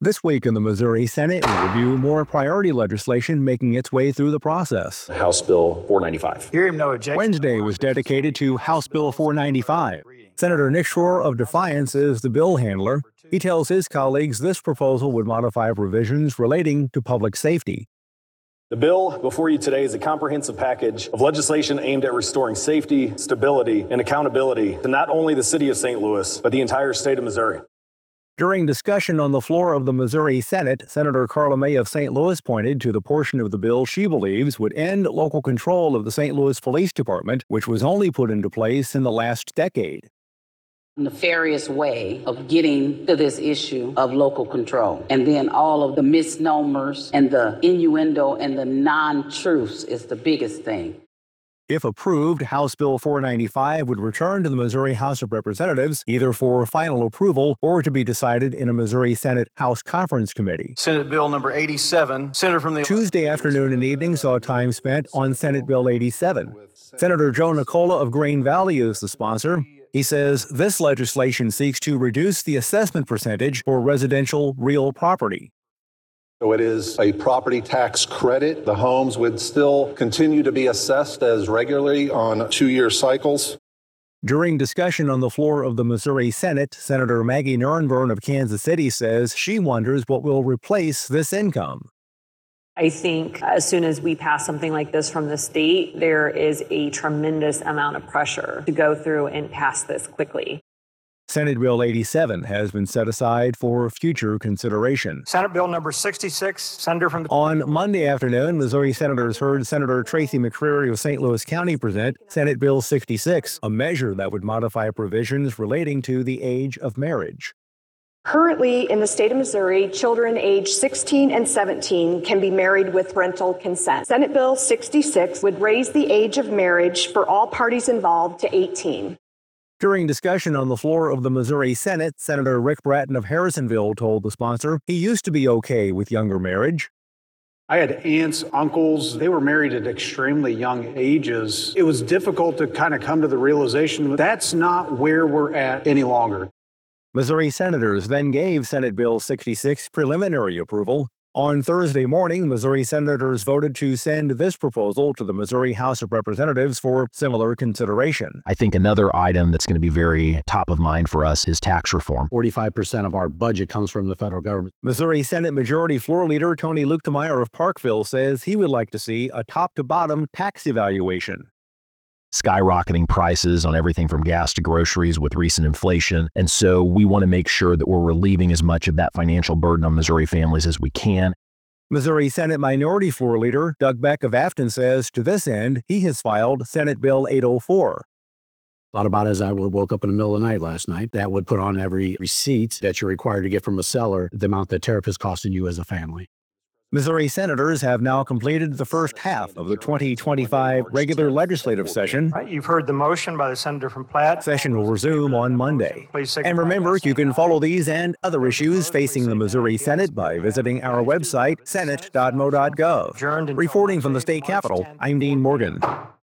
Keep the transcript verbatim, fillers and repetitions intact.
This week in the Missouri Senate, we review more priority legislation making its way through the process. House Bill four ninety-five. Hearing no objection. Wednesday was dedicated to House Bill four ninety-five. Senator Nick Shore of Defiance is the bill handler. He tells his colleagues this proposal would modify provisions relating to public safety. The bill before you today is a comprehensive package of legislation aimed at restoring safety, stability, and accountability to not only the city of Saint Louis, but the entire state of Missouri. During discussion on the floor of the Missouri Senate, Senator Carla May of Saint Louis pointed to the portion of the bill she believes would end local control of the Saint Louis Police Department, which was only put into place in the last decade. Nefarious way of getting to this issue of local control. And then all of the misnomers and the innuendo and the non-truths is the biggest thing. If approved, House Bill four ninety-five would return to the Missouri House of Representatives either for final approval or to be decided in a Missouri Senate House Conference Committee. Senate Bill number eighty-seven, Senator from the Tuesday afternoon and evening saw time spent on Senate Bill eighty-seven. Senator Joe Nicola of Green Valley is the sponsor. He says this legislation seeks to reduce the assessment percentage for residential real property. So it is a property tax credit. The homes would still continue to be assessed as regularly on two-year cycles. During discussion on the floor of the Missouri Senate, Senator Maggie Nurenburn of Kansas City says she wonders what will replace this income. I think as soon as we pass something like this from the state, there is a tremendous amount of pressure to go through and pass this quickly. Senate Bill eighty-seven has been set aside for future consideration. Senate Bill number sixty-six, Senator from the On Monday afternoon, Missouri senators heard Senator Tracy McCreary of Saint Louis County present Senate Bill sixty-six, a measure that would modify provisions relating to the age of marriage. Currently, in the state of Missouri, children aged sixteen and seventeen can be married with parental consent. Senate Bill sixty-six would raise the age of marriage for all parties involved to eighteen. During discussion on the floor of the Missouri Senate, Senator Rick Bratton of Harrisonville told the sponsor he used to be okay with younger marriage. I had aunts, uncles, they were married at extremely young ages. It was difficult to kind of come to the realization that that's not where we're at any longer. Missouri senators then gave Senate Bill sixty-six preliminary approval. On Thursday morning, Missouri senators voted to send this proposal to the Missouri House of Representatives for similar consideration. I think another item that's going to be very top of mind for us is tax reform. forty-five percent of our budget comes from the federal government. Missouri Senate Majority Floor Leader Tony Luetkemeyer of Parkville says he would like to see a top-to-bottom tax evaluation. Skyrocketing prices on everything from gas to groceries with recent inflation. And so we want to make sure that we're relieving as much of that financial burden on Missouri families as we can. Missouri Senate Minority Floor Leader Doug Beck of Afton says to this end, he has filed Senate Bill eight oh four. Thought about it as I woke up in the middle of the night last night. That would put on every receipt that you're required to get from a seller the amount that tariff is costing you as a family. Missouri senators have now completed the first half of the twenty twenty-five regular legislative session. Right, you've heard the motion by the senator from Platte. Session will resume on Monday. And remember, you can follow these and other issues facing the Missouri Senate by visiting our website, senate dot mo dot gov. Reporting from the state capitol, I'm Dean Morgan.